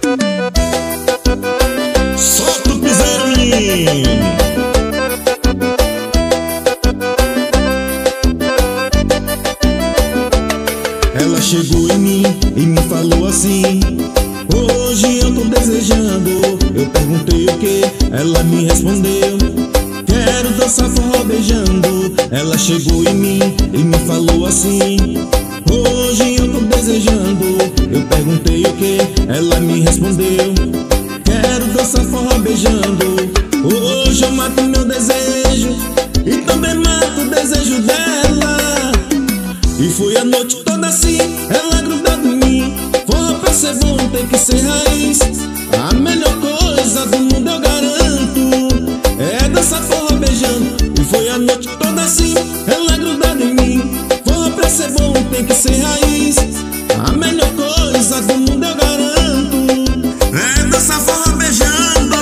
Solta o piseiro, menino. Ela chegou em mim e me falou assim: hoje eu tô desejando. Eu perguntei o que, ela me respondeu: quero dançar forró beijando. Ela chegou em mim e me falou assim: hoje eu tô desejando. Eu perguntei o que, ela me respondeu: quero dançar forró beijando. Hoje eu mato meu desejo e também mato o desejo dela. E foi a noite toda assim, ela grudada em mim. Forró pra ser bom tem que ser raiz. A melhor coisa do mundo eu garanto é dançar forró beijando. E foi a noite toda assim, ela grudada em mim. Forró pra ser bom tem que ser raiz. A melhor coisa do mundo eu garanto é dançar forró beijando.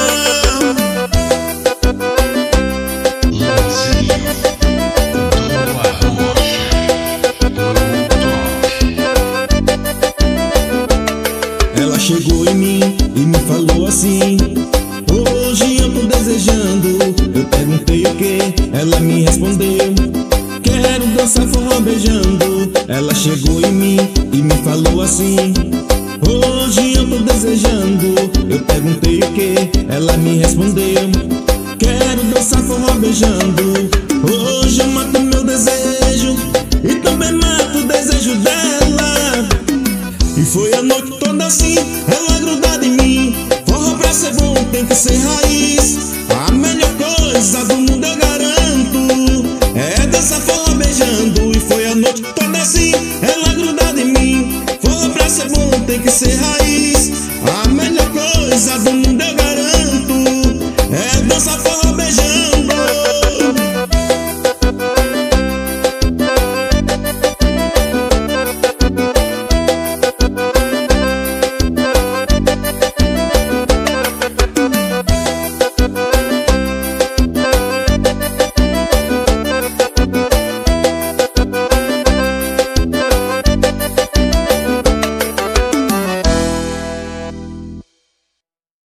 Ela chegou em mim e me falou assim: hoje eu tô desejando. Eu perguntei o que, ela me respondeu: quero dançar forró beijando. Ela chegou em mim e me falou assim: hoje eu tô desejando. Eu perguntei o que, ela me respondeu: quero dançar forró beijando. Hoje eu mato meu desejo e também mato o desejo dela. E foi a noite toda assim, ela grudada em mim. Forró pra ser bom tem que ser raiz. A melhor coisa do mundo eu garanto é dançar forró beijando. E foi a noite toda assim, ela grudada em mim. Forró pra ser bom tem que ser raiz. A melhor coisa do mundo